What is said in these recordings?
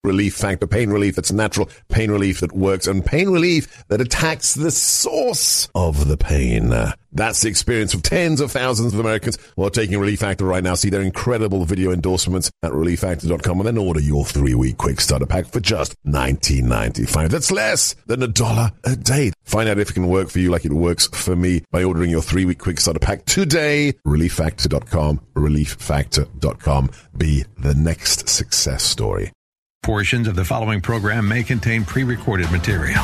Relief Factor. Pain relief that's natural, pain relief that works, and pain relief that attacks the source of the pain. That's the experience of tens of thousands of Americans who are taking Relief Factor right now. See their incredible video endorsements at relieffactor.com and then order your 3-week quick starter pack for just $19.95. That's less than $1 a day. Find out if it can work for you like it works for me by ordering your 3-week quick starter pack today. relieffactor.com, relieffactor.com. Be the next success story. Portions of the following program may contain pre-recorded material.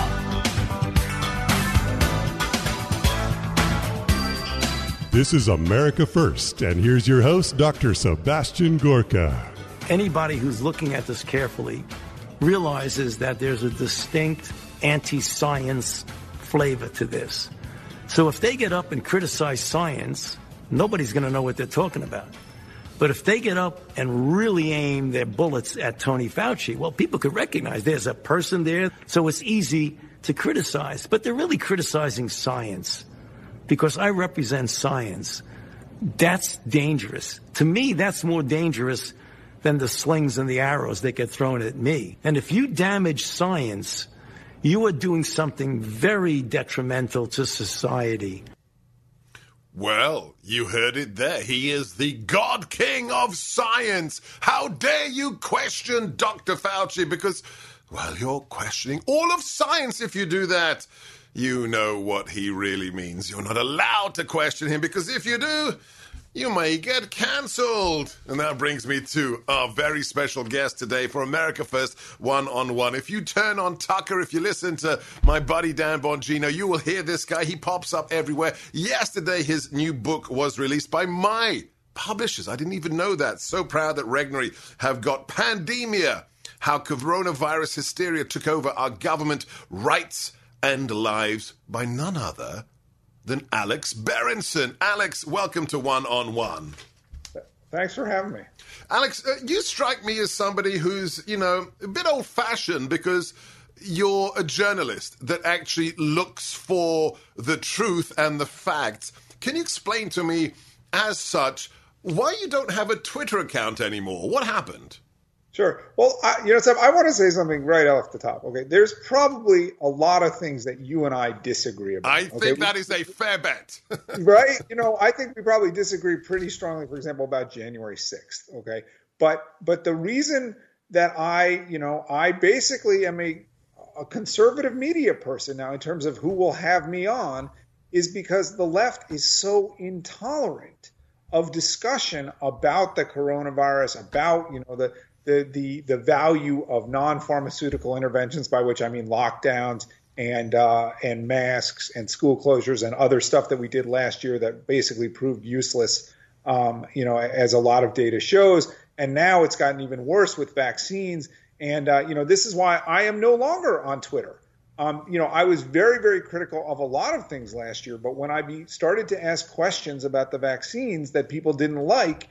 This is America First, and here's your host, Dr. Sebastian Gorka. Anybody who's looking at this carefully realizes that there's a distinct anti-science flavor to this. So if they get up and criticize science, nobody's going to know what they're talking about. But if they get up and really aim their bullets at Tony Fauci, well, people could recognize there's a person there, so it's easy to criticize. But they're really criticizing science because I represent science. That's dangerous. To me, that's more dangerous than the slings and the arrows that get thrown at me. And if you damage science, you are doing something very detrimental to society. Well, you heard it there. He is the God King of science. How dare you question Dr. Fauci? Because, well, you're questioning all of science if you do that. You know what he really means. You're not allowed to question him because if you do, you may get cancelled. And that brings me to our very special guest today for America First One-on-One. If you turn on Tucker, if you listen to my buddy Dan Bongino, you will hear this guy. He pops up everywhere. Yesterday, his new book was released by my publishers. I didn't even know that. So proud that Regnery have got Pandemia, How Coronavirus Hysteria Took Over Our Government, Rights and Lives, by none other than Alex Berenson. Alex, welcome to One-on-One. Thanks for having me. Alex, you strike me as somebody who's, a bit old-fashioned because you're a journalist that actually looks for the truth and the facts. Can you explain to me, as such, why you don't have a Twitter account anymore? What happened? Sure. Well, Sam, I want to say something right off the top. Okay, there's probably a lot of things that you and I disagree about. I think that is a fair bet. Right? I think we probably disagree pretty strongly, for example, about January 6th. Okay, but the reason that I basically am a conservative media person now in terms of who will have me on is because the left is so intolerant of discussion about the coronavirus, about the value of non-pharmaceutical interventions, by which I mean lockdowns and masks and school closures and other stuff that we did last year that basically proved useless, as a lot of data shows. And now it's gotten even worse with vaccines. And, this is why I am no longer on Twitter. I was very, very critical of a lot of things last year. But when I started to ask questions about the vaccines that people didn't like,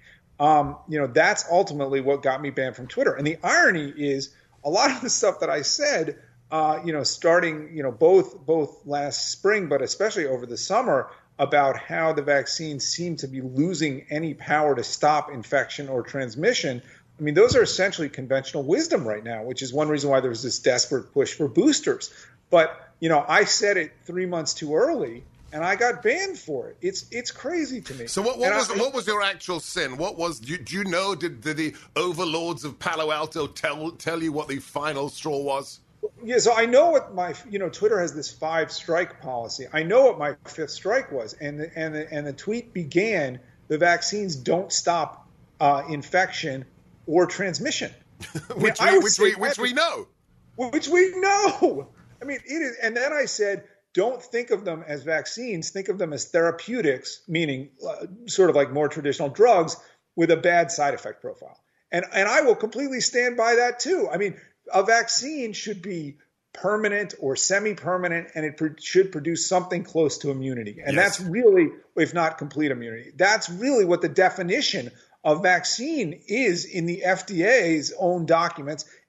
that's ultimately what got me banned from Twitter. And the irony is a lot of the stuff that I said, starting, both last spring, but especially over the summer, about how the vaccines seem to be losing any power to stop infection or transmission. I mean, those are essentially conventional wisdom right now, which is one reason why there was this desperate push for boosters. But, I said it 3 months too early. And I got banned for it. It's crazy to me. So what was your actual sin? What was do you know? Did the overlords of Palo Alto tell you what the final straw was? Yeah, so I know what my Twitter has this 5-strike policy. I know what my 5th strike was, and the tweet began: the vaccines don't stop infection or transmission, which we know. Which we know. I mean, it is. And then I said, don't think of them as vaccines. Think of them as therapeutics, meaning sort of like more traditional drugs with a bad side effect profile. And I will completely stand by that too. I mean, a vaccine should be permanent or semi-permanent, and it should produce something close to immunity. And That's really, if not complete immunity, that's really what the definition of vaccine is in the FDA's own documents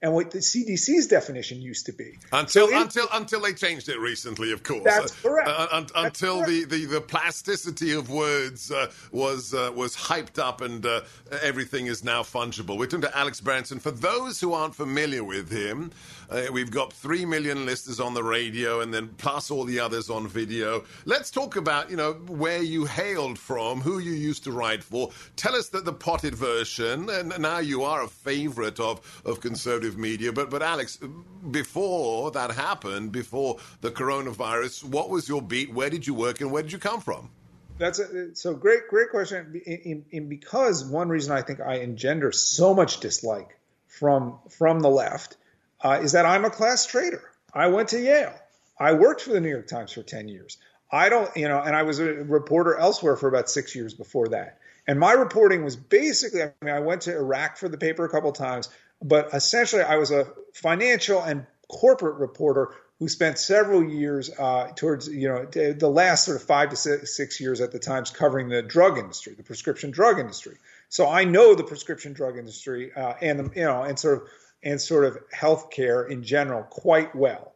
and what the CDC's definition used to be. Until they changed it recently, of course. That's correct. Until the plasticity of words was hyped up, and everything is now fungible. We're talking to Alex Berenson. For those who aren't familiar with him, we've got 3 million listeners on the radio, and then plus all the others on video. Let's talk about where you hailed from, who you used to write for. Tell us the potted version, and now you are a favorite of conservative media. But Alex, before that happened, before the coronavirus, what was your beat? Where did you work, and where did you come from? So great question. Because one reason I think I engender so much dislike from the left is that I'm a class traitor. I went to Yale. I worked for the New York Times for 10 years. And I was a reporter elsewhere for about 6 years before that. And my reporting was basically, I went to Iraq for the paper a couple of times, but essentially I was a financial and corporate reporter who spent several years towards, the last sort of 5 to 6 years at the Times covering the drug industry, the prescription drug industry. So I know the prescription drug industry and sort of healthcare in general quite well.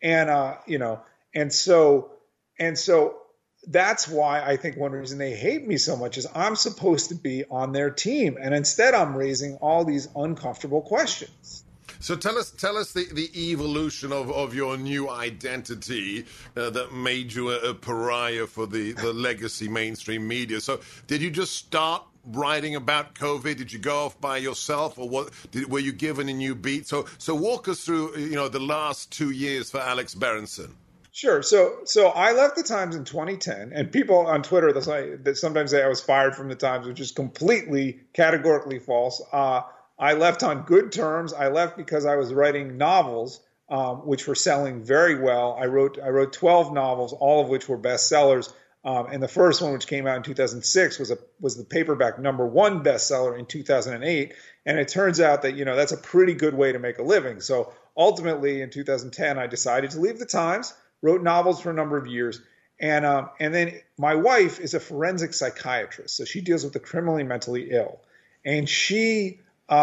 And so that's why I think one reason they hate me so much is I'm supposed to be on their team, and instead I'm raising all these uncomfortable questions. So tell us the evolution of your new identity that made you a pariah for the legacy mainstream media. So did you just start writing about COVID? Did you go off by yourself, or were you given a new beat? So walk us through the last 2 years for Alex Berenson. Sure. So I left the Times in 2010, and people on Twitter that sometimes say I was fired from the Times, which is completely categorically false. I left on good terms. I left because I was writing novels, which were selling very well. I wrote 12 novels, all of which were bestsellers. And the first one, which came out in 2006, was the paperback #1 bestseller in 2008. And it turns out that that's a pretty good way to make a living. So ultimately, in 2010, I decided to leave the Times. Wrote novels for a number of years. And then my wife is a forensic psychiatrist. So she deals with the criminally mentally ill. And she,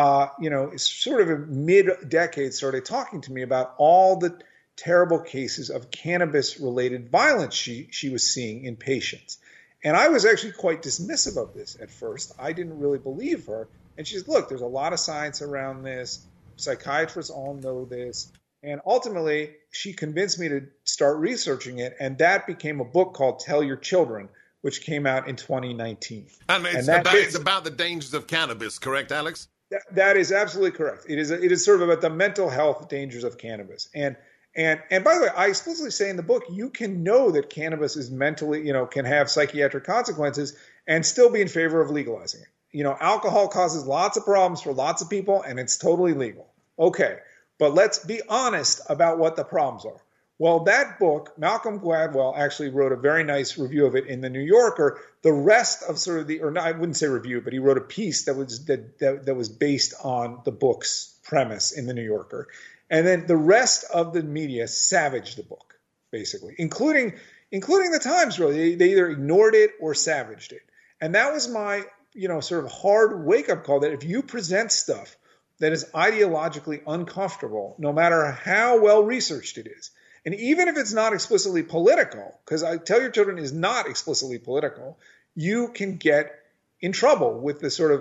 is sort of a mid-decade started talking to me about all the terrible cases of cannabis-related violence she was seeing in patients. And I was actually quite dismissive of this at first. I didn't really believe her. And she said, look, there's a lot of science around this. Psychiatrists all know this. And ultimately, she convinced me to start researching it, and that became a book called Tell Your Children, which came out in 2019. And it's about the dangers of cannabis, correct, Alex? That is absolutely correct. It is sort of about the mental health dangers of cannabis. And by the way, I explicitly say in the book, you can know that cannabis is mentally, can have psychiatric consequences and still be in favor of legalizing it. Alcohol causes lots of problems for lots of people, and it's totally legal. Okay. But let's be honest about what the problems are. Well, that book, Malcolm Gladwell actually wrote a very nice review of it in the New Yorker. The rest of I wouldn't say review, but he wrote a piece that was based on the book's premise in the New Yorker. And then the rest of the media savaged the book, basically, including the Times, really. They either ignored it or savaged it. And that was my, sort of hard wake-up call that if you present stuff that is ideologically uncomfortable, no matter how well researched it is. And even if it's not explicitly political, because I Tell Your Children is not explicitly political, you can get in trouble with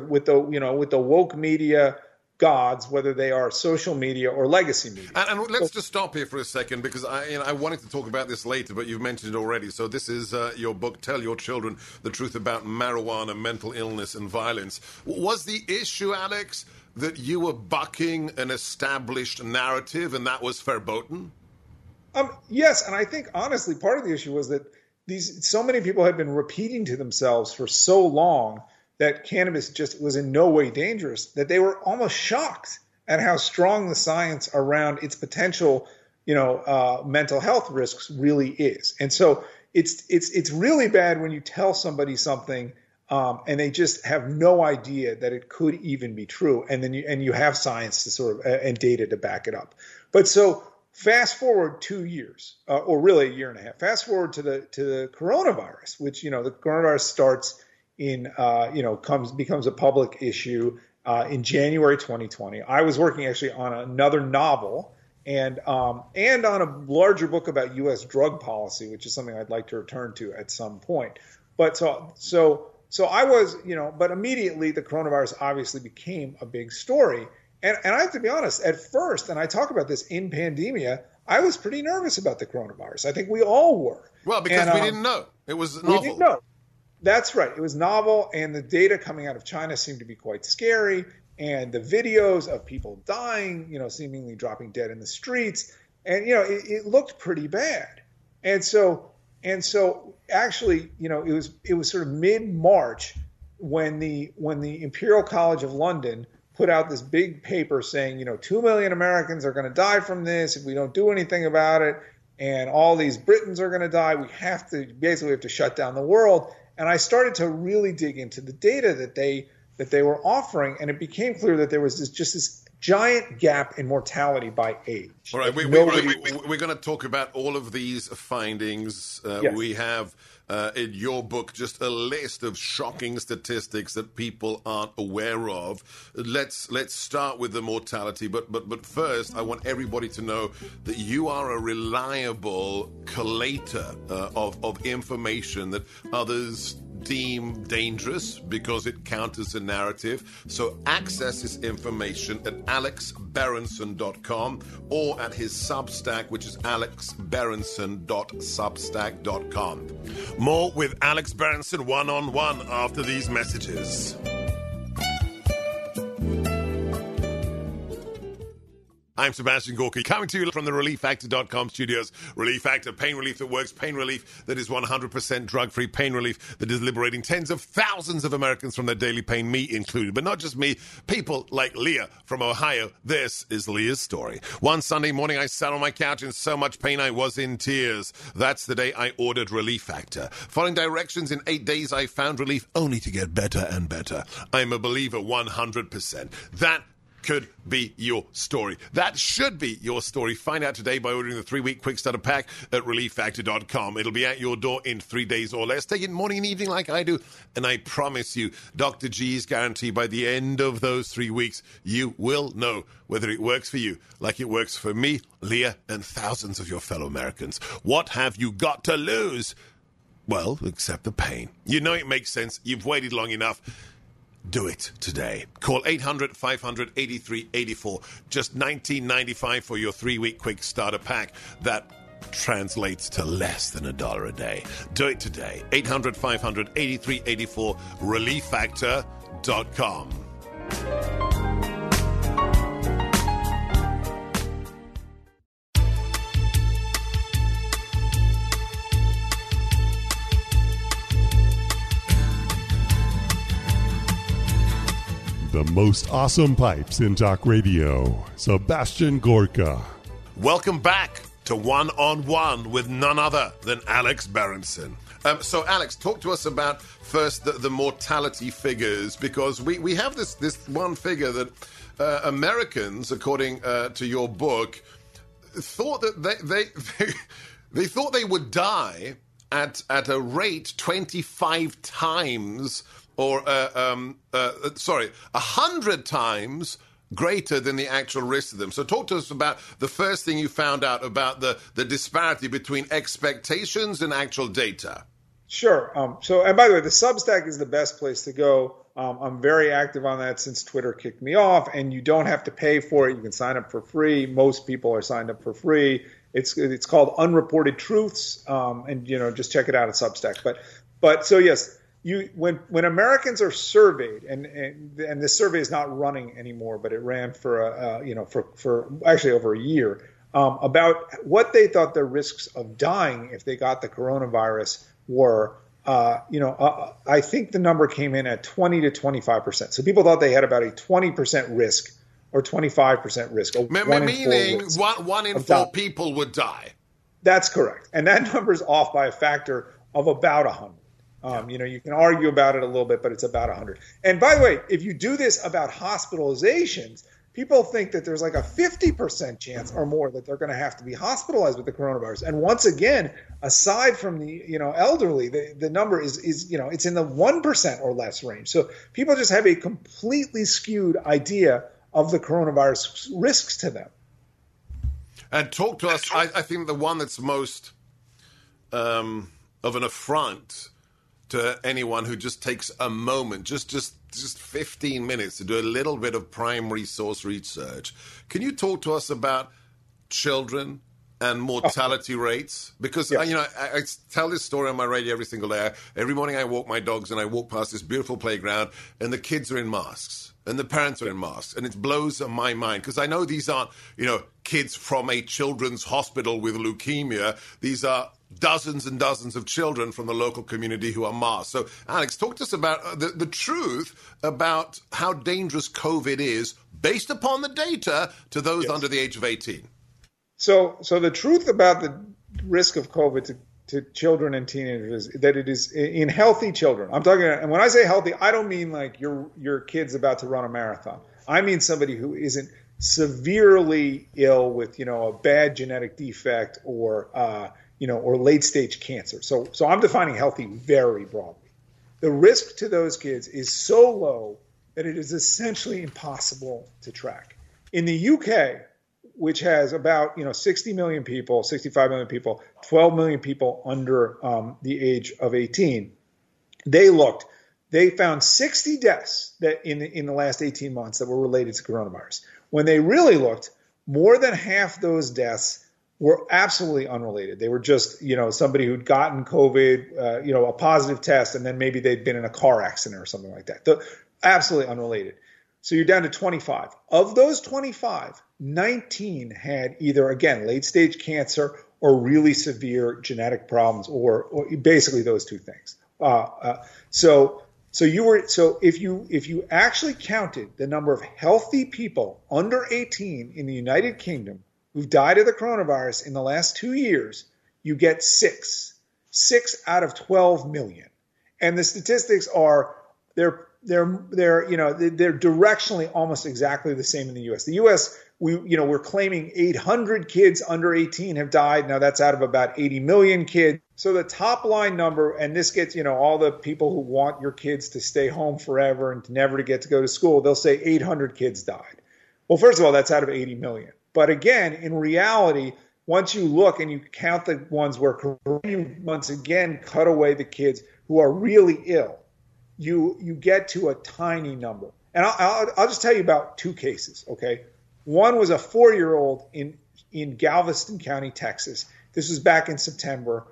the woke media gods, whether they are social media or legacy media. And let's just stop here for a second, because I wanted to talk about this later, but you've mentioned it already. So this is your book, Tell Your Children, The Truth About Marijuana, Mental Illness and Violence. Was the issue, Alex, that you were bucking an established narrative, and that was verboten? Yes, and I think, honestly, part of the issue was that so many people had been repeating to themselves for so long that cannabis just was in no way dangerous that they were almost shocked at how strong the science around its potential, mental health risks really is. And so it's really bad when you tell somebody something and they just have no idea that it could even be true, and then you have science to sort of and data to back it up. But so fast forward 2 years, or really a year and a half. Fast forward to the coronavirus, which the coronavirus starts in becomes a public issue in January 2020. I was working actually on another novel and on a larger book about U.S. drug policy, which is something I'd like to return to at some point. But so I was, but immediately the coronavirus obviously became a big story. And I have to be honest, at first, and I talk about this in Pandemia, I was pretty nervous about the coronavirus. I think we all were. Well, because we didn't know. It was novel. We didn't know. That's right. It was novel, and the data coming out of China seemed to be quite scary. And the videos of people dying, seemingly dropping dead in the streets, and it looked pretty bad. And so actually, it was sort of mid-March when the Imperial College of London put out this big paper saying, 2 million Americans are going to die from this if we don't do anything about it, and all these Britons are going to die. We have to shut down the world. And I started to really dig into the data that they were offering, and it became clear that there was this giant gap in mortality by age. All right, we're going to talk about all of these findings. Yes. We have in your book just a list of shocking statistics that people aren't aware of. Let's start with the mortality, but first I want everybody to know that you are a reliable collator of information that others deem dangerous because it counters a narrative. So access this information at alexberenson.com or at his Substack, which is alexberenson.substack.com. More with Alex Berenson one-on-one after these messages. I'm Sebastian Gorky, coming to you from the ReliefFactor.com studios. Relief Factor, pain relief that works, pain relief that is 100% drug-free, pain relief that is liberating tens of thousands of Americans from their daily pain, me included. But not just me, people like Leah from Ohio. This is Leah's story. One Sunday morning, I sat on my couch in so much pain I was in tears. That's the day I ordered Relief Factor. Following directions, in 8 days, I found relief only to get better and better. I'm a believer 100%. That could be your story. That should be your story. Find out today by ordering the 3-week quick starter pack at ReliefFactor.com. It'll be at your door in 3 days or less. Take it morning and evening like I do, and I promise you, Dr. G's guarantee by the end of those 3 weeks, you will know whether it works for you like it works for me, Leah, and thousands of your fellow Americans. What have you got to lose? Well, except the pain. You know it makes sense. You've waited long enough. Do it today. Call 800-500-8384. Just $19.95 for your 3-week quick starter pack. That translates to less than $1 a day. Do it today. 800-500-8384. ReliefFactor.com. The most awesome pipes in talk radio. Sebastian Gorka. Welcome back to One-on-One with none other than Alex Berenson. So, Alex, talk to us about first the mortality figures, because we have this one figure that Americans, according to your book, thought that they thought they would die at a rate 25 times or 100 times greater than the actual risk of them. So talk to us about the first thing you found out about the disparity between expectations and actual data. Sure. And by the way, the Substack is the best place to go. I'm very active on that since Twitter kicked me off, and you don't have to pay for it. You can sign up for free. Most people are signed up for free. It's called Unreported Truths, and just check it out at Substack. But so yes. When Americans are surveyed, and this survey is not running anymore, but it ran for actually over a year, about what they thought their risks of dying if they got the coronavirus were, I think the number came in at 20 to 25%. So people thought they had about a 20% risk or 25% risk. Meaning one in four people would die. That's correct, and that number is off by a factor of about 100. You can argue about it a little bit, but it's about 100. And by the way, if you do this about hospitalizations, people think that there's like a 50% chance or more that they're going to have to be hospitalized with the coronavirus. And once again, aside from the elderly, the number is it's in the 1% or less range. So people just have a completely skewed idea of the coronavirus risks to them. And talk to us. I think the one that's most of an affront to anyone who just takes a moment, just 15 minutes to do a little bit of primary source research. Can you talk to us about children and mortality rates? Because, I tell this story on my radio every single day. Every morning I walk my dogs and I walk past this beautiful playground and the kids are in masks and the parents are in masks. And it blows my mind because I know these aren't, kids from a children's hospital with leukemia. These are dozens and dozens of children from the local community who are masked. So, Alex, talk to us about the truth about how dangerous COVID is based upon the data to those under the age of 18. So the truth about the risk of COVID to children and teenagers is that it is in healthy children. I'm talking, and when I say healthy, I don't mean like your kid's about to run a marathon. I mean somebody who isn't severely ill with a bad genetic defect or late stage cancer. So I'm defining healthy very broadly. The risk to those kids is so low that it is essentially impossible to track. In the UK, which has about 60 million people, 65 million people, 12 million people under the age of 18, they found 60 deaths that in the last 18 months that were related to coronavirus. When they really looked, more than half those deaths were absolutely unrelated. They were just, somebody who'd gotten COVID, a positive test, and then maybe they'd been in a car accident or something like that. Absolutely unrelated. So you're down to 25. Of those 25, 19 had either, again, late stage cancer or really severe genetic problems, or basically those two things. So if you actually counted the number of healthy people under 18 in the United Kingdom who've died of the coronavirus in the last 2 years, you get 6 out of 12 million. And the statistics are they're directionally almost exactly the same in the U.S. The U.S. we're claiming 800 kids under 18 have died. Now that's out of about 80 million kids. So the top line number, and this gets, all the people who want your kids to stay home forever and never to get to go to school, they'll say 800 kids died. Well, first of all, that's out of 80 million. But again, in reality, once you look and you count the ones where you once again cut away the kids who are really ill, you get to a tiny number. And I'll just tell you about two cases, okay? One was a 4-year-old in Galveston County, Texas. This was back in September.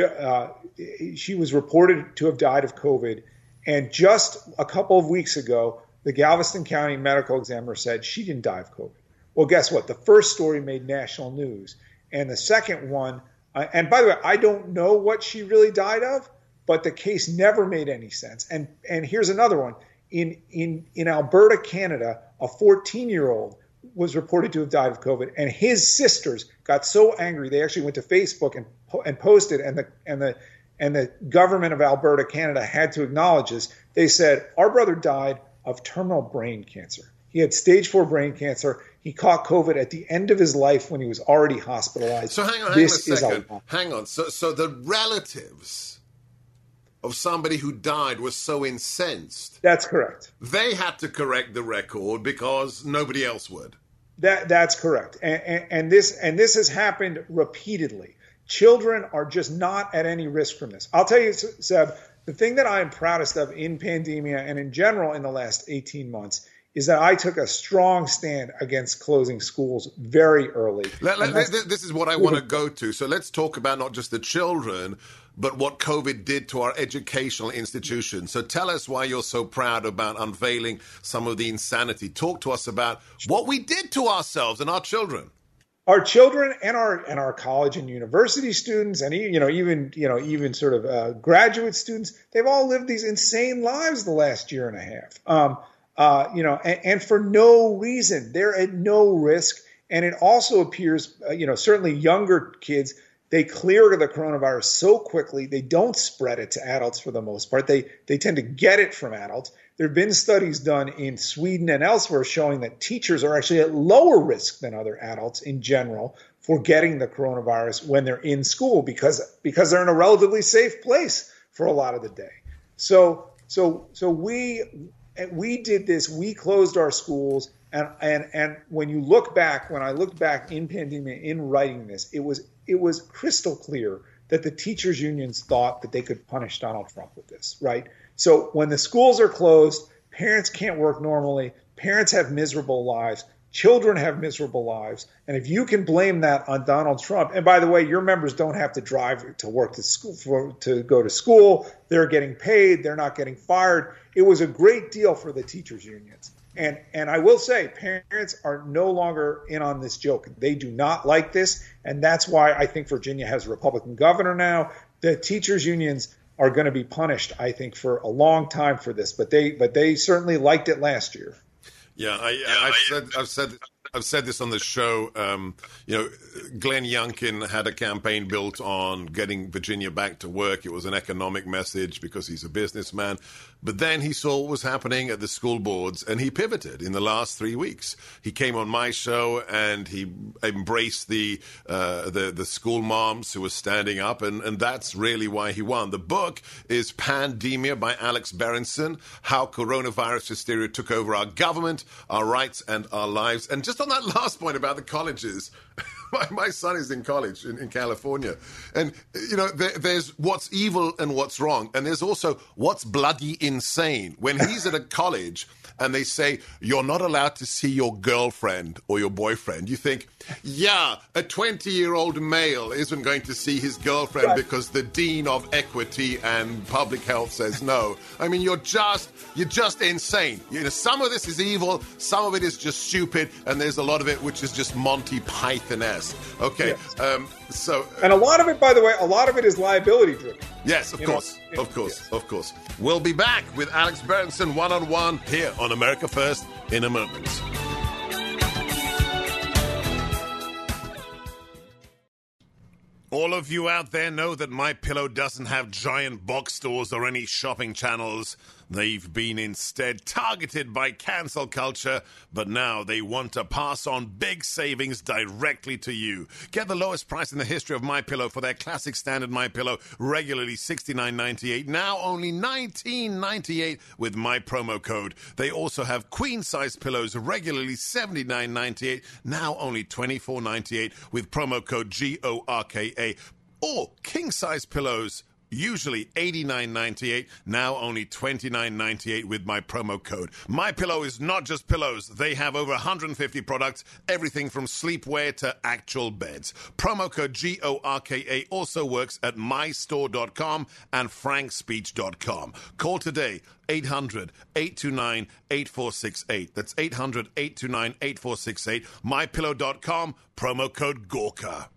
She was reported to have died of COVID. And just a couple of weeks ago, the Galveston County medical examiner said she didn't die of COVID. Well, guess what? The first story made national news. And the second one, and by the way, I don't know what she really died of, but the case never made any sense. And here's another one. In Alberta, Canada, a 14-year-old was reported to have died of COVID, and his sisters got so angry they actually went to Facebook and posted, and the government of Alberta, Canada had to acknowledge this. They said, our brother died of terminal brain cancer. He had stage 4 brain cancer. He caught COVID at the end of his life when he was already hospitalized. So hang on a second. Hang on. So the relatives of somebody who died was so incensed. That's correct. They had to correct the record because nobody else would. That's correct. And this has happened repeatedly. Children are just not at any risk from this. I'll tell you, Seb, the thing that I am proudest of in pandemia and in general in the last 18 months is that I took a strong stand against closing schools very early. This is what I want to go to. So let's talk about not just the children, but what COVID did to our educational institutions. So tell us why you're so proud about unveiling some of the insanity. Talk to us about what we did to ourselves and our children. Our children and our college and university students, and even sort of graduate students, they've all lived these insane lives the last year and a half. And for no reason. They're at no risk. And it also appears, certainly younger kids, they clear the coronavirus so quickly, they don't spread it to adults for the most part. They tend to get it from adults. There have been studies done in Sweden and elsewhere showing that teachers are actually at lower risk than other adults in general for getting the coronavirus when they're in school because they're in a relatively safe place for a lot of the day. So we did this. We closed our schools, and when I looked back in pandemic in writing this, it was crystal clear that the teachers unions thought that they could punish Donald Trump with this, right? So when the schools are closed, parents can't work normally, parents have miserable lives, children have miserable lives, and if you can blame that on Donald Trump, and by the way, your members don't have to drive to work to school to go to school, they're getting paid, they're not getting fired. It was a great deal for the teachers unions. And I will say, parents are no longer in on this joke. They do not like this, and that's why I think Virginia has a Republican governor now. The teachers unions are going to be punished, I think, for a long time for this, but they certainly liked it last year. Yeah, I've said this on the show. Glenn Youngkin had a campaign built on getting Virginia back to work. It was an economic message because he's a businessman. But then he saw what was happening at the school boards, and he pivoted in the last 3 weeks. He came on my show, and he embraced the school moms who were standing up, and that's really why he won. The book is Pandemia by Alex Berenson, How Coronavirus Hysteria Took Over Our Government, Our Rights, and Our Lives. And just on that last point about the colleges, my son is in college in California. And, there's what's evil and what's wrong. And there's also what's bloody insane. When he's at a college and they say, you're not allowed to see your girlfriend or your boyfriend, you think, yeah, a 20-year-old male isn't going to see his girlfriend because the dean of equity and public health says no. I mean, you're just insane. Some of this is evil, some of it is just stupid, and there's a lot of it which is just Monty Python-esque. Okay, yes. And a lot of it, by the way, is liability driven. Yes, of course. We'll be back with Alex Berenson one-on-one here on America First in a moment. All of you out there know that MyPillow doesn't have giant box stores or any shopping channels. They've been instead targeted by cancel culture, but now they want to pass on big savings directly to you. Get the lowest price in the history of MyPillow for their classic standard MyPillow, regularly $69.98, now only $19.98 with my promo code. They also have queen-size pillows, regularly $79.98, now only $24.98 with promo code GORKA. Or king-size pillows, usually $89.98, now only $29.98 with my promo code. MyPillow is not just pillows. They have over 150 products, everything from sleepwear to actual beds. Promo code GORKA also works at mystore.com and frankspeech.com. Call today, 800-829-8468. That's 800-829-8468. MyPillow.com, promo code GORKA.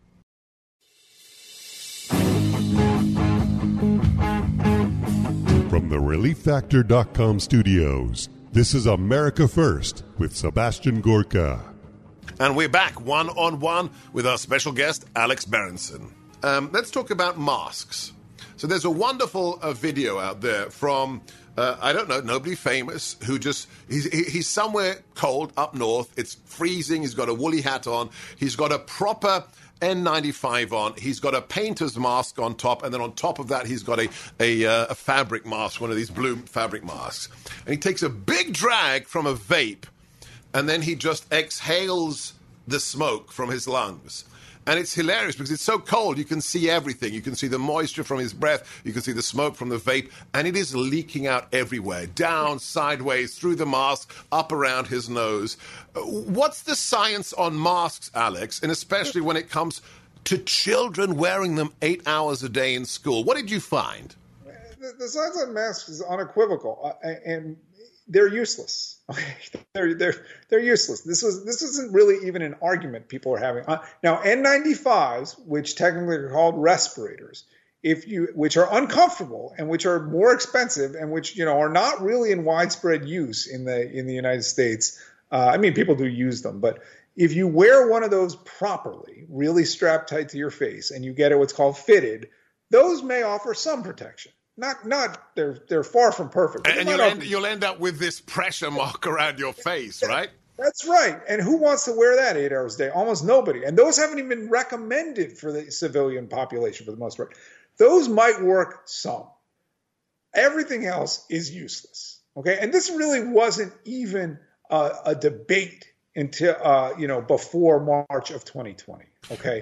From the ReliefFactor.com studios, this is America First with Sebastian Gorka. And we're back one-on-one with our special guest, Alex Berenson. Let's talk about masks. So there's a wonderful video out there from, nobody famous, who he's somewhere cold up north. It's freezing. He's got a woolly hat on. He's got a proper N95 on. He's got a painter's mask on top, and then on top of that, he's got a fabric mask, one of these blue fabric masks. And he takes a big drag from a vape, and then he just exhales the smoke from his lungs. And it's hilarious because it's so cold, you can see everything. You can see the moisture from his breath, you can see the smoke from the vape, and it is leaking out everywhere, down, sideways, through the mask, up around his nose. What's the science on masks, Alex, and especially when it comes to children wearing them 8 hours a day in school? What did you find? The science on masks is unequivocal, and they're useless. They're useless. This isn't really even an argument people are having. Now, N95s, which technically are called respirators, which are uncomfortable and which are more expensive and which are not really in widespread use in the United States. People do use them, but if you wear one of those properly, really strapped tight to your face, and you get what's called fitted, those may offer some protection. They're far from perfect. And you'll end up with this pressure mark around your face, right? That's right. And who wants to wear that 8 hours a day? Almost nobody. And those haven't even been recommended for the civilian population for the most part. Those might work some. Everything else is useless. Okay. And this really wasn't even a debate until, before March of 2020. Okay.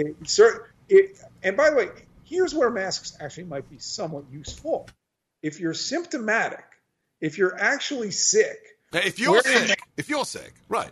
And by the way, here's where masks actually might be somewhat useful. If you're symptomatic, if you're actually sick. If you're sick, right.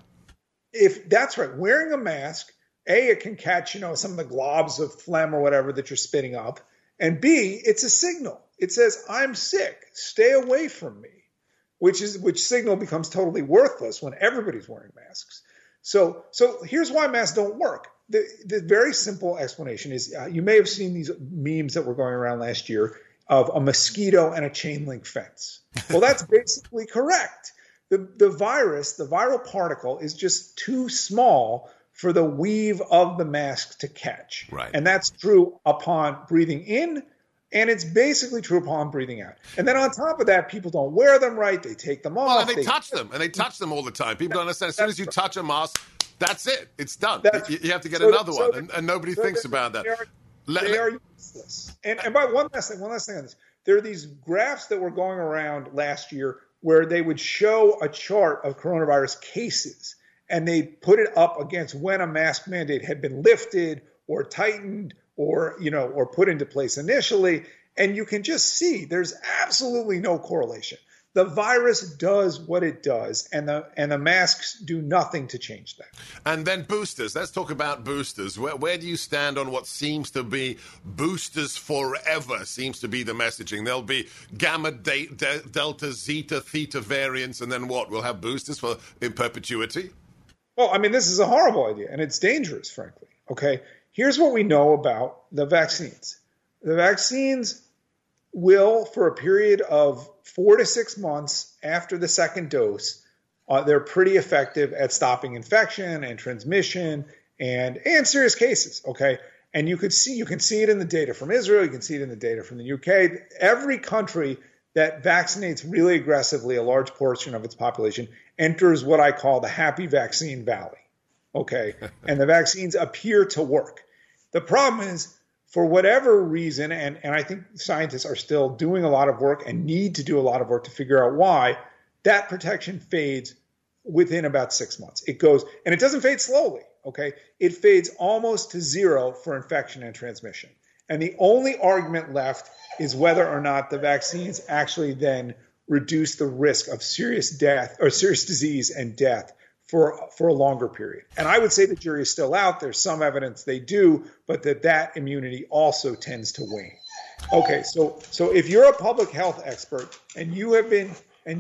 If that's right, wearing a mask, A, it can catch, some of the globs of phlegm or whatever that you're spitting up. And B, it's a signal. It says, I'm sick. Stay away from me, which signal becomes totally worthless when everybody's wearing masks. So here's why masks don't work. The very simple explanation is you may have seen these memes that were going around last year of a mosquito and a chain link fence. Well, that's basically correct. The virus, the viral particle, is just too small for the weave of the mask to catch. Right. And that's true upon breathing in, and it's basically true upon breathing out. And then on top of that, people don't wear them right. They take them off. Well, and they touch them. And they touch them all the time. People don't understand. As soon as you touch a mask, that's it. It's done. You have to get another one. And nobody thinks about that. They are useless. And by one last thing on this. There are these graphs that were going around last year where they would show a chart of coronavirus cases, and they put it up against when a mask mandate had been lifted or tightened or put into place initially. And you can just see there's absolutely no correlation. The virus does what it does, and the masks do nothing to change that. And then boosters. Let's talk about boosters. Where do you stand on what seems to be boosters forever? Seems to be the messaging. There'll be gamma, delta, zeta, theta variants, and then what? We'll have boosters in perpetuity? Well, I mean, this is a horrible idea, and it's dangerous, frankly. Okay, here's what we know about the vaccines. The vaccines will, for a period of 4 to 6 months after the second dose, they're pretty effective at stopping infection and transmission and serious cases. Okay, and you can see it in the data from Israel. You can see it in the data from the UK. Every country that vaccinates really aggressively a large portion of its population enters what I call the happy vaccine valley. Okay, and the vaccines appear to work. The problem is, for whatever reason, and I think scientists are still doing a lot of work and need to do a lot of work to figure out why, that protection fades within about 6 months. It goes, and it doesn't fade slowly, okay? It fades almost to zero for infection and transmission. And the only argument left is whether or not the vaccines actually then reduce the risk of serious death or serious disease and death for a longer period. And I would say the jury is still out. There's some evidence they do, but that immunity also tends to wane. Okay, so if you're a public health expert and you have been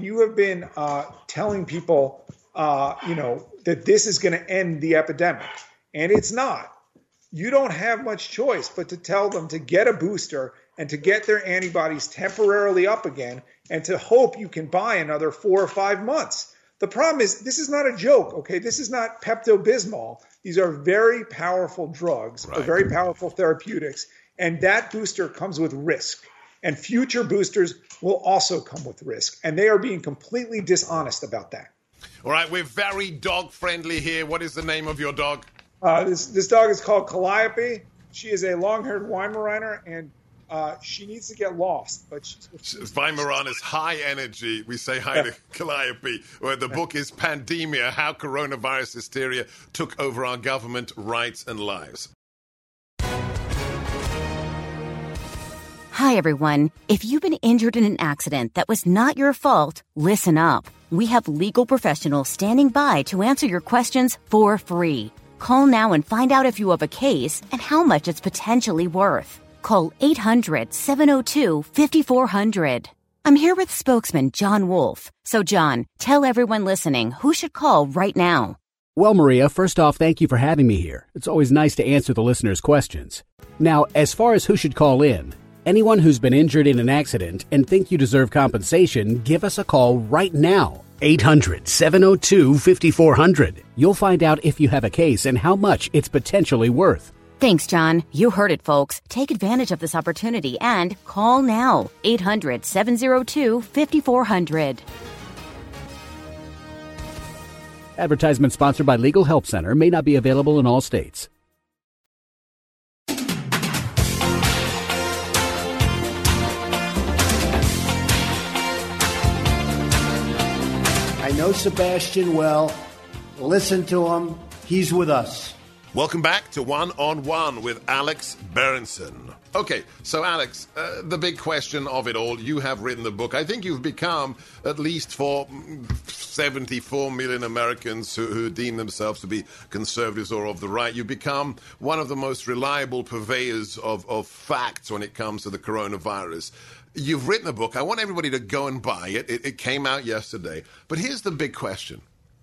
telling people, that this is going to end the epidemic, and it's not, you don't have much choice but to tell them to get a booster and to get their antibodies temporarily up again and to hope you can buy another 4 or 5 months. The problem is, this is not a joke, okay? This is not Pepto-Bismol. These are very powerful drugs, or very powerful therapeutics, and that booster comes with risk. And future boosters will also come with risk, and they are being completely dishonest about that. All right, we're very dog-friendly here. What is the name of your dog? This dog is called Calliope. She is a long-haired Weimaraner, and she needs to get lost. But Weimaraner is high energy. We say hi to Calliope. Where the book is Pandemia, How Coronavirus Hysteria Took Over Our Government, Rights, and Lives. Hi, everyone. If you've been injured in an accident that was not your fault, listen up. We have legal professionals standing by to answer your questions for free. Call now and find out if you have a case and how much it's potentially worth. Call 800-702-5400. I'm here with spokesman John Wolf. So, John, tell everyone listening who should call right now. Well, Maria, first off, thank you for having me here. It's always nice to answer the listeners' questions. Now, as far as who should call in, anyone who's been injured in an accident and think you deserve compensation, give us a call right now. 800-702-5400. You'll find out if you have a case and how much it's potentially worth. Thanks, John. You heard it, folks. Take advantage of this opportunity and call now. 800-702-5400. Advertisement sponsored by Legal Help Center. May not be available in all states. I know Sebastian well. Listen to him. He's with us. Welcome back to One on One with Alex Berenson. Okay, so Alex, the big question of it all, you have written the book. I think you've become, at least for 74 million Americans who deem themselves to be conservatives or of the right, you've become one of the most reliable purveyors of facts when it comes to the coronavirus. You've written a book. I want everybody to go and buy it. It came out yesterday. But here's the big question.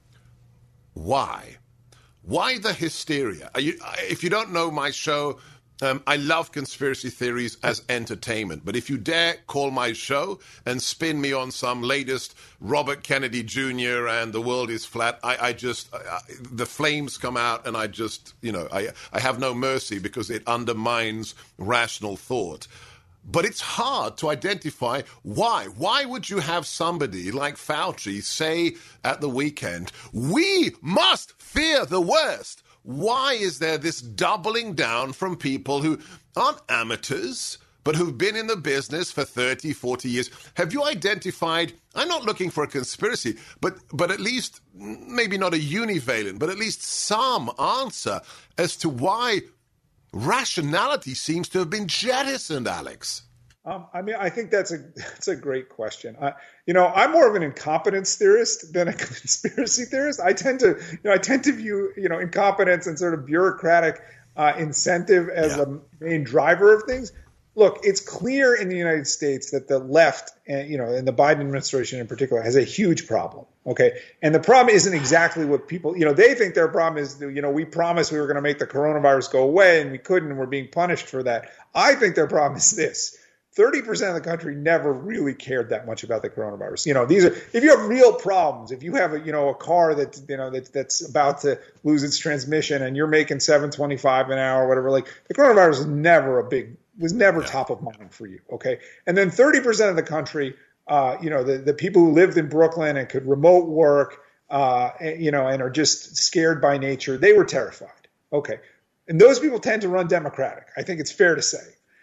Why? Why the hysteria? If you don't know my show, I love conspiracy theories as entertainment. But if you dare call my show and spin me on some latest Robert Kennedy Jr. and the world is flat, the flames come out and I have no mercy because it undermines rational thought. But it's hard to identify why. Why would you have somebody like Fauci say at the weekend, we must fear the worst? Why is there this doubling down from people who aren't amateurs, but who've been in the business for 30, 40 years? Have you identified, I'm not looking for a conspiracy, but at least, maybe not a univalent, but at least some answer as to why rationality seems to have been jettisoned, Alex. I think that's a great question. I'm more of an incompetence theorist than a conspiracy theorist. I tend to view, incompetence and sort of bureaucratic incentive as a main driver of things. Look, it's clear in the United States that the left, and the Biden administration in particular, has a huge problem. Okay, and the problem isn't exactly what people, they think their problem is, we promised we were going to make the coronavirus go away and we couldn't, and we're being punished for that. I think their problem is this. 30% of the country never really cared that much about the coronavirus. If you have real problems, if you have a car that's about to lose its transmission and you're making $7.25 an hour or whatever, like the coronavirus was never top of mind for you. Okay. And then 30% of the country, the people who lived in Brooklyn and could remote work, and are just scared by nature, they were terrified. Okay. And those people tend to run Democratic. I think it's fair to say.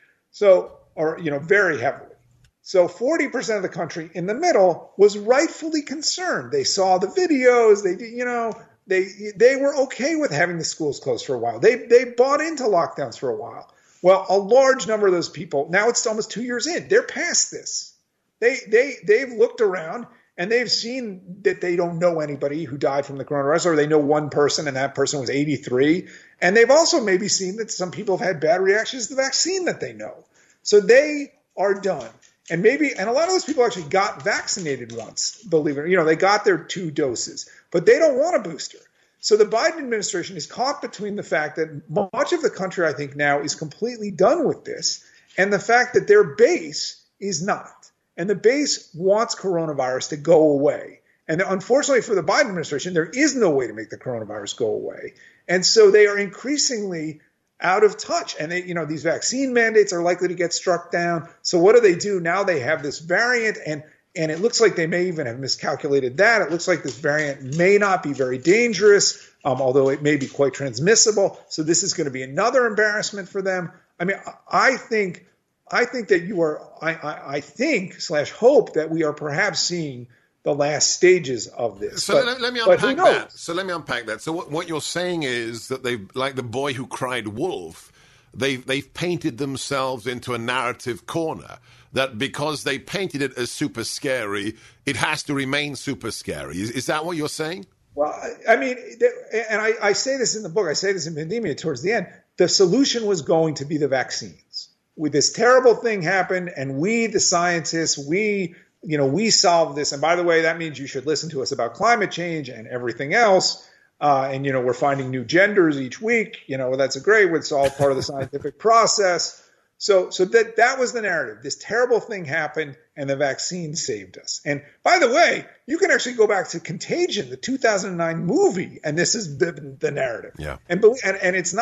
Very heavily. So 40% of the country in the middle was rightfully concerned. They saw the videos. They were okay with having the schools closed for a while. They bought into lockdowns for a while. Well, a large number of those people, now it's almost 2 years in, they're past this. They've looked around and they've seen that they don't know anybody who died from the coronavirus, or they know one person and that person was 83. And they've also maybe seen that some people have had bad reactions to the vaccine that they know. So they are done. And a lot of those people actually got vaccinated once, believe it. They got their 2 doses, but they don't want a booster. So the Biden administration is caught between the fact that much of the country, I think now, is completely done with this, and the fact that their base is not. And the base wants coronavirus to go away. And unfortunately for the Biden administration, there is no way to make the coronavirus go away. And so they are increasingly out of touch. And these vaccine mandates are likely to get struck down. So what do? Now they have this variant, and it looks like they may even have miscalculated that. It looks like this variant may not be very dangerous, although it may be quite transmissible. So this is going to be another embarrassment for them. I think that I hope that we are perhaps seeing the last stages of this. So let me unpack that. So what you're saying is that they've, like the boy who cried wolf, they've painted themselves into a narrative corner, that because they painted it as super scary, it has to remain super scary. Is that what you're saying? Well, I say this in the book, I say this in Pandemia towards the end, the solution was going to be the vaccines. With this terrible thing happened, and we, the scientists, we solved this. And by the way, that means you should listen to us about climate change and everything else. And we're finding new genders each week. That's great. It's all part of the scientific process. So that was the narrative. This terrible thing happened, and the vaccine saved us. And by the way, you can actually go back to Contagion, the 2009 movie, and this is the narrative. Yeah. And it's not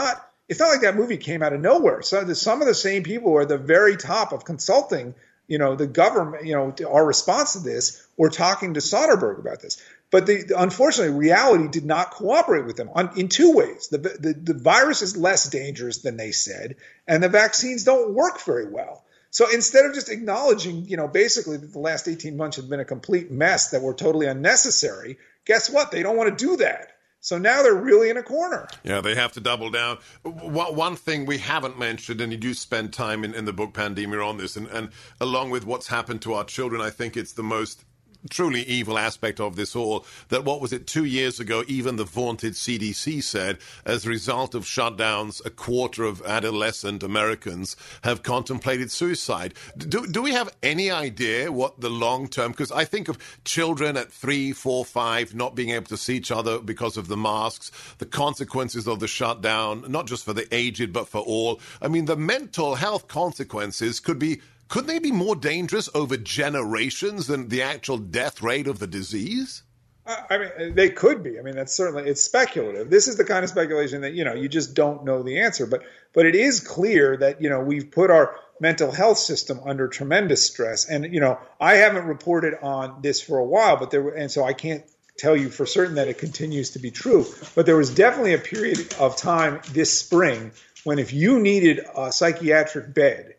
it's not like that movie came out of nowhere. So some of the same people who are at the very top of consulting, the government, our response to this, or talking to Soderbergh about this. But unfortunately, reality did not cooperate with them in two ways. The virus is less dangerous than they said, and the vaccines don't work very well. So instead of just acknowledging, basically that the last 18 months have been a complete mess that were totally unnecessary, guess what? They don't want to do that. So now they're really in a corner. Yeah, they have to double down. One thing we haven't mentioned, and you do spend time in the book Pandemia on this, and along with what's happened to our children, I think it's the most truly evil aspect of this all, that 2 years ago, even the vaunted CDC said, as a result of shutdowns, a quarter of adolescent Americans have contemplated suicide. Do we have any idea what the long-term, because I think of children at 3, 4, 5 not being able to see each other because of the masks, the consequences of the shutdown, not just for the aged, but for all. I mean, the mental health consequences couldn't they be more dangerous over generations than the actual death rate of the disease? I mean, they could be. I mean, it's speculative. This is the kind of speculation that, you just don't know the answer. But it is clear that, we've put our mental health system under tremendous stress. And, I haven't reported on this for a while, and so I can't tell you for certain that it continues to be true. But there was definitely a period of time this spring when if you needed a psychiatric bed,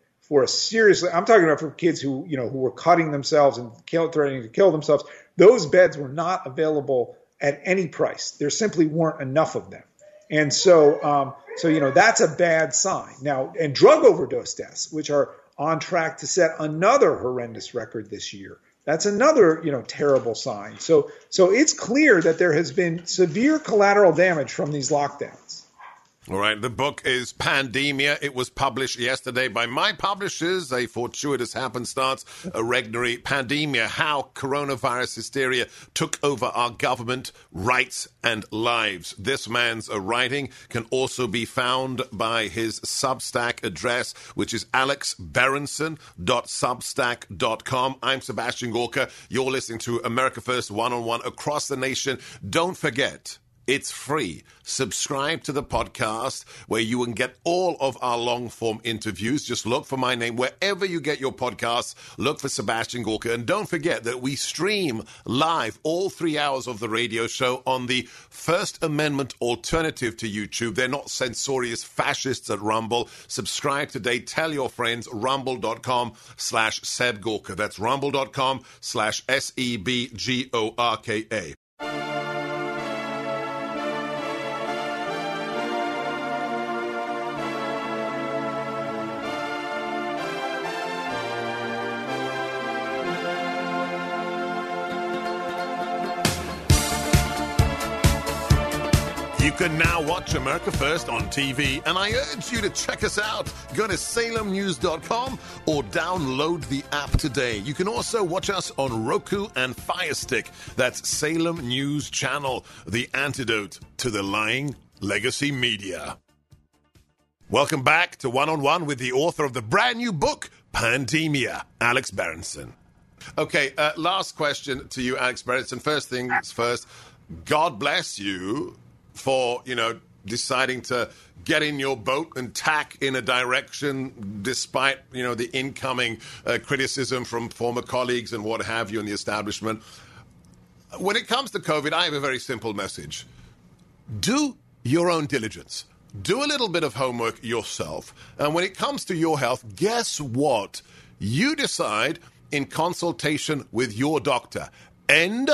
I'm talking about for kids who were cutting themselves and threatening to kill themselves. Those beds were not available at any price. There simply weren't enough of them. And so that's a bad sign. Now, and drug overdose deaths, which are on track to set another horrendous record this year. That's another, terrible sign. So it's clear that there has been severe collateral damage from these lockdowns. All right, the book is Pandemia. It was published yesterday by my publishers, a fortuitous happenstance, Regnery. Pandemia, How Coronavirus Hysteria Took Over Our Government, Rights and Lives. This man's writing can also be found by his Substack address, which is alexberenson.substack.com. I'm Sebastian Gorka. You're listening to America First One-on-One across the nation. Don't forget, it's free. Subscribe to the podcast where you can get all of our long-form interviews. Just look for my name wherever you get your podcasts. Look for Sebastian Gorka. And don't forget that we stream live all 3 hours of the radio show on the First Amendment alternative to YouTube. They're not censorious fascists at Rumble. Subscribe today. Tell your friends. Rumble.com/Seb Gorka. That's rumble.com/SEBGORKA. You can now watch America First on TV, and I urge you to check us out. Go to salemnews.com or download the app today. You can also watch us on Roku and Fire Stick. That's Salem News Channel, the antidote to the lying legacy media. Welcome back to One-on-One with the author of the brand new book, Pandemia, Alex Berenson. Okay, last question to you, Alex Berenson. First things first, God bless you for, deciding to get in your boat and tack in a direction despite, the incoming criticism from former colleagues and what have you in the establishment. When it comes to COVID, I have a very simple message. Do your own diligence. Do a little bit of homework yourself. And when it comes to your health, guess what? You decide in consultation with your doctor. End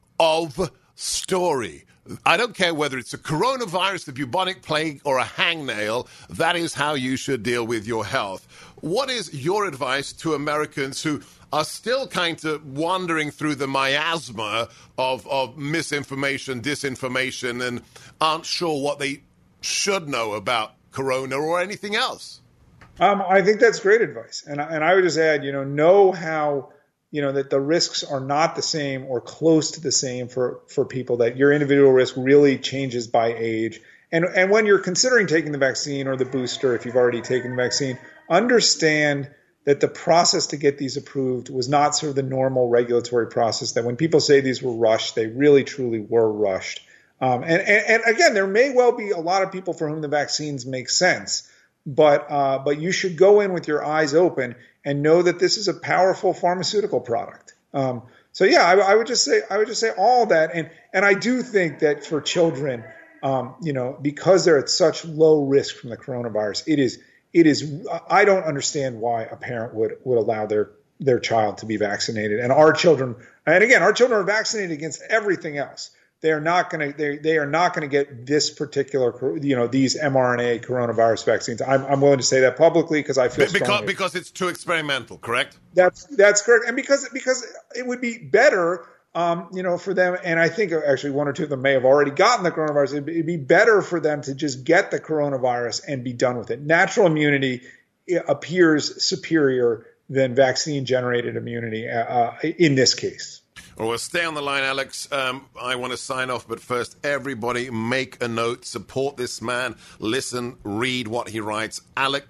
of story. I don't care whether it's a coronavirus, the bubonic plague, or a hangnail. That is how you should deal with your health. What is your advice to Americans who are still kind of wandering through the miasma of misinformation, disinformation, and aren't sure what they should know about corona or anything else? I think that's great advice. And I would just add, know how that the risks are not the same or close to the same for people, that your individual risk really changes by age. And when you're considering taking the vaccine or the booster, if you've already taken the vaccine, understand that the process to get these approved was not sort of the normal regulatory process, that when people say these were rushed, they really truly were rushed. And again, there may well be a lot of people for whom the vaccines make sense, but you should go in with your eyes open and know that this is a powerful pharmaceutical product. So yeah, I would just say all that, and I do think that for children, because they're at such low risk from the coronavirus, it is. I don't understand why a parent would allow their child to be vaccinated, and our children are vaccinated against everything else. They are not going to get this particular, these mRNA coronavirus vaccines. I'm willing to say that publicly because I feel strongly. Because it's too experimental, correct? That's correct, and because it would be better, for them. And I think actually one or two of them may have already gotten the coronavirus. It'd be better for them to just get the coronavirus and be done with it. Natural immunity appears superior than vaccine-generated immunity in this case. Well, stay on the line, Alex. I want to sign off, but first, everybody make a note, support this man, listen, read what he writes.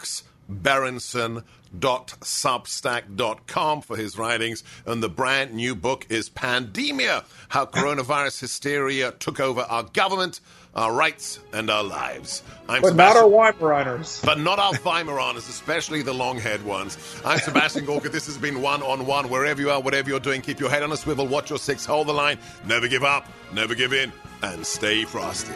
alexberenson.substack.com for his writings, and the brand new book is Pandemia: How Coronavirus Hysteria Took Over Our Government, Our Rights, and Our Lives. But not our Weimaraners. But not our Weimaraners, especially the long-haired ones. I'm Sebastian Gorka. This has been One-on-One. Wherever you are, whatever you're doing, keep your head on a swivel, watch your six, hold the line, never give up, never give in, and stay frosty.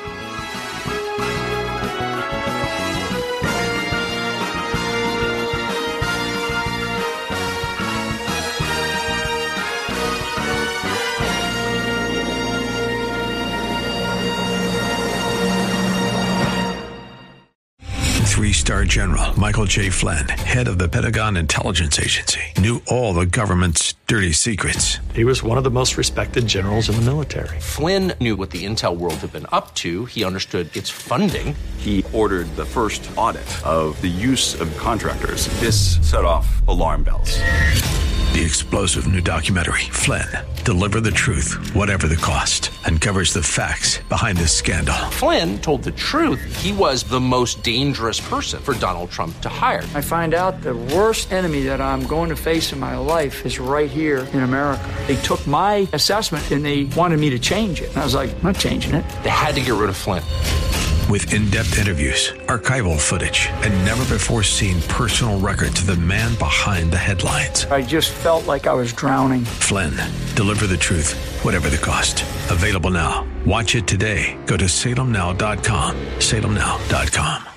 Three-star General Michael J. Flynn, head of the Pentagon Intelligence Agency, knew all the government's dirty secrets. He was one of the most respected generals in the military. Flynn knew what the intel world had been up to. He understood its funding. He ordered the first audit of the use of contractors. This set off alarm bells. The explosive new documentary, Flynn, Deliver the Truth, Whatever the Cost, uncovers the facts behind this scandal. Flynn told the truth. He was the most dangerous person for Donald Trump to hire. I find out the worst enemy that I'm going to face in my life is right here in America. They took my assessment and they wanted me to change it. And I was like, I'm not changing it. They had to get rid of Flynn. With in-depth interviews, archival footage, and never-before-seen personal records of the man behind the headlines. I just felt like I was drowning. Flynn, Deliver the Truth, Whatever the Cost. Available now. Watch it today. Go to salemnow.com. salemnow.com.